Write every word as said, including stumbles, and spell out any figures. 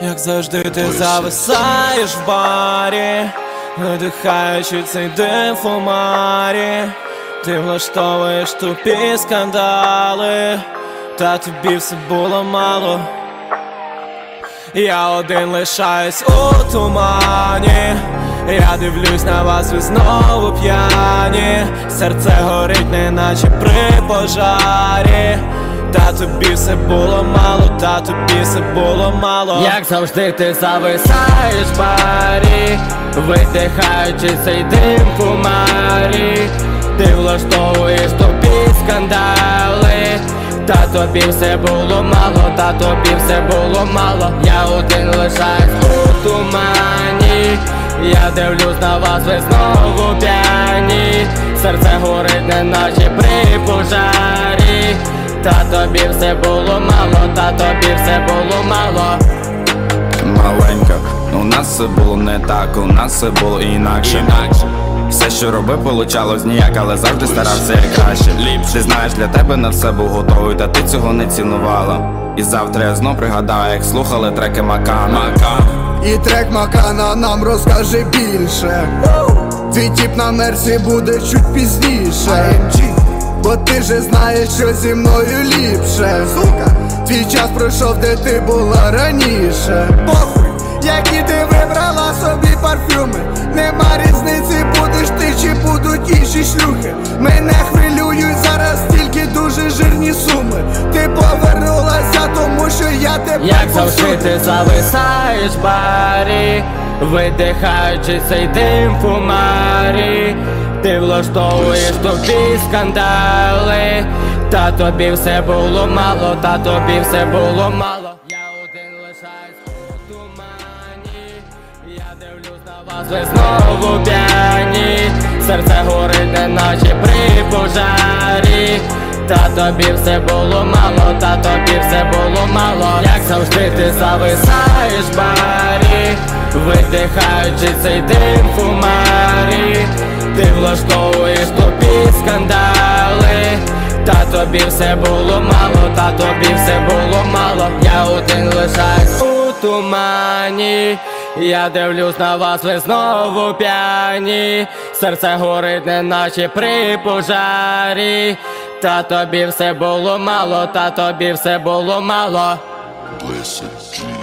Як завжди ти зависаєш в барі, видихаючи цей дим в фумарі. Ти влаштовуєш тупі скандали, та тобі все було мало. Я один лишаюсь у тумані, я дивлюсь на вас, ви знову п'яні. Серце горить, неначе при пожарі. Та тобі все було мало, та тобі все було мало. Як завжди ти зависаєш в барі, видихаючи цей дим в фумарі. Ти влаштовуєш тобі скандали, та тобі все було мало, та тобі все було мало. Я один лишаюсь у тумані, я дивлюсь на вас, ви знову п'яні. Серце горить, неначе при пожарі. Та тобі все було мало, та тобі все було мало. Маленька, у нас все було не так, у нас все було інакше. Все, що робив, получалось ніяк, але завжди старався як краще. Ти знаєш, для тебе на все був готовий, та ти цього не цінувала. І завтра я знов пригадаю, як слухали треки Макана. І трек Макана нам розкаже більше. Твій тіп на мерсі буде чуть пізніше, бо ти же знаєш, що зі мною ліпше. Сука, твій час пройшов, де ти була раніше. Похуй, які ти вибрала собі парфюми. Нема різниці, будеш ти чи будуть інші шлюхи. Мене хвилюють зараз тільки дуже жирні суми. Ти повернулася, тому що я тебе Як завжди ти зависаєш в барі, видихаючи цей дим в фумарі. Ти влаштовуєш тобі скандали, та тобі все було мало, та тобі все було мало. Я один лишаюсь у тумані, я дивлюсь на вас, ви знову п'яні. Серце горить, неначе при пожарі. Та тобі все було мало, та тобі все було мало. Як завжди ти зависаєш в барі, видихаючи цей дим в фумарі. Ти влаштовуєш тобі скандали, та тобі все було мало, та тобі все було мало. Я один лишаюсь у тумані, я дивлюсь на вас, ви знову п'яні. Серце горить, неначе при пожарі. Та тобі все було мало, та тобі все було мало. Blessed G.